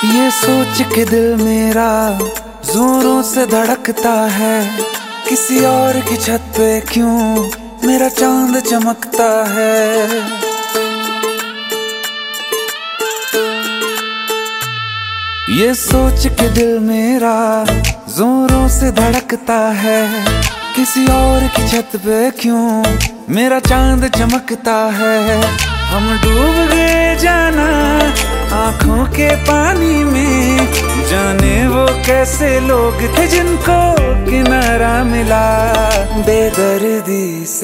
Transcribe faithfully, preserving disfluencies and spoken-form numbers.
ये सोच के दिल मेरा जोरों से धड़कता है, किसी और की छत पे क्यों मेरा चांद चमकता है। ये सोच के दिल मेरा जोरों से धड़कता है, किसी और की छत पे क्यों मेरा चांद चमकता है। हम डूब गए जाना आंखों के पानी में, जाने वो कैसे लोग थे जिनको किनारा मिला बेदर्दी से।